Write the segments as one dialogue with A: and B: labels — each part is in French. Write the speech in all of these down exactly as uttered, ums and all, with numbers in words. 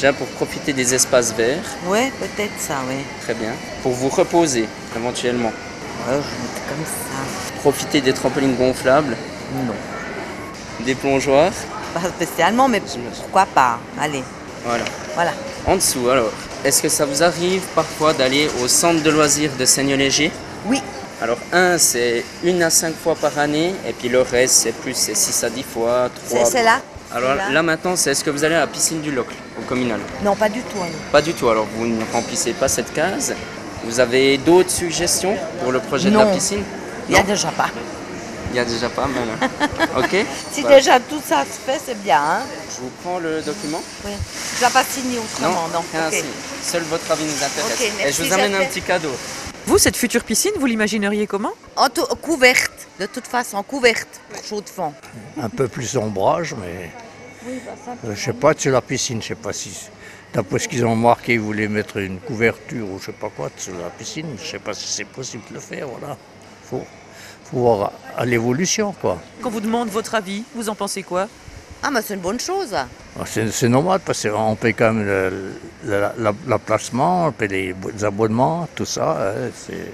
A: Déjà pour profiter des espaces verts,
B: Ouais, peut-être ça, oui.
A: très bien. Pour vous reposer, éventuellement.
B: Ouais, je vais comme ça.
A: Profiter des trampolines gonflables,
B: Non.
A: des plongeoires.
B: Pas spécialement, mais pourquoi pas. Allez,
A: Voilà.
B: voilà.
A: En dessous, alors, est-ce que ça vous arrive parfois d'aller au centre de loisirs de Seigneur-Léger?
B: Oui,
A: Alors, un, c'est une à cinq fois par année, et puis le reste, c'est plus, c'est six à dix fois,
B: c'est
A: trois.
B: c'est là.
A: Alors
B: C'est là.
A: là maintenant, c'est est-ce que vous allez à la piscine du Locle, au communal?
B: Non, pas du tout. alors.
A: Pas du tout, alors vous ne remplissez pas cette case. Vous avez d'autres suggestions pour le projet de
B: Non.
A: la piscine?
B: Il y a
A: Non,
B: déjà pas.
A: il y a déjà pas mal. hein. Ok.
B: Si
A: Voilà.
B: déjà tout ça se fait, c'est bien. Hein,
A: Je vous prends le document.
B: oui. Tu vas pas signer autrement, non,
A: rien à
B: ok.
A: signer. Seul votre avis nous intéresse.
B: Ok,
A: et
B: merci,
A: je vous amène un
B: j'appelle.
A: petit cadeau.
C: Vous, cette future piscine, vous l'imagineriez comment?
B: En tout, couverte, de toute façon, couverte pour chaud de fond.
D: Un peu plus d'ombrage, mais euh, je sais pas, c'est la piscine, je sais pas si, d'après ce qu'ils ont marqué, ils voulaient mettre une couverture ou je sais pas quoi sur la piscine, je sais pas si c'est possible de le faire, voilà. Faut, faut voir à, à l'évolution, quoi.
C: Quand on vous demande votre avis, vous en pensez quoi?
B: Ah, mais c'est une bonne chose.
D: Ah, C'est, c'est normal parce qu'on paye quand même le, la, la, la placement, on paye les, les abonnements, tout ça, hein, c'est,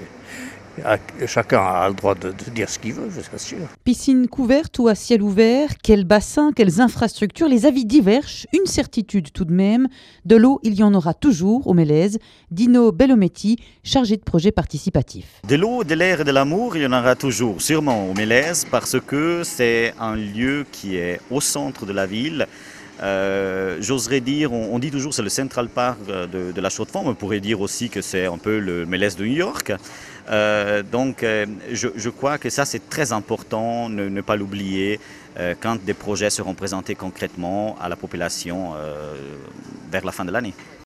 D: chacun a le droit de, de dire ce qu'il veut, c'est sûr.
E: Piscine couverte ou à ciel ouvert, quels bassins, quelles infrastructures, les avis divergent, une certitude tout de même, de l'eau il y en aura toujours au Mélèze. Dino Bellometti, chargé de projet participatif.
F: De l'eau, de l'air et de l'amour, il y en aura toujours, sûrement au Mélèze, parce que c'est un lieu qui est au centre de la ville. Euh, j'oserais dire, on, on dit toujours que c'est le Central Park de, de la Chaux-de-Fonds, mais on pourrait dire aussi que c'est un peu le Mélèze de New York. Euh, donc euh, je, je crois que ça c'est très important, ne, ne pas l'oublier euh, quand des projets seront présentés concrètement à la population euh, vers la fin de l'année.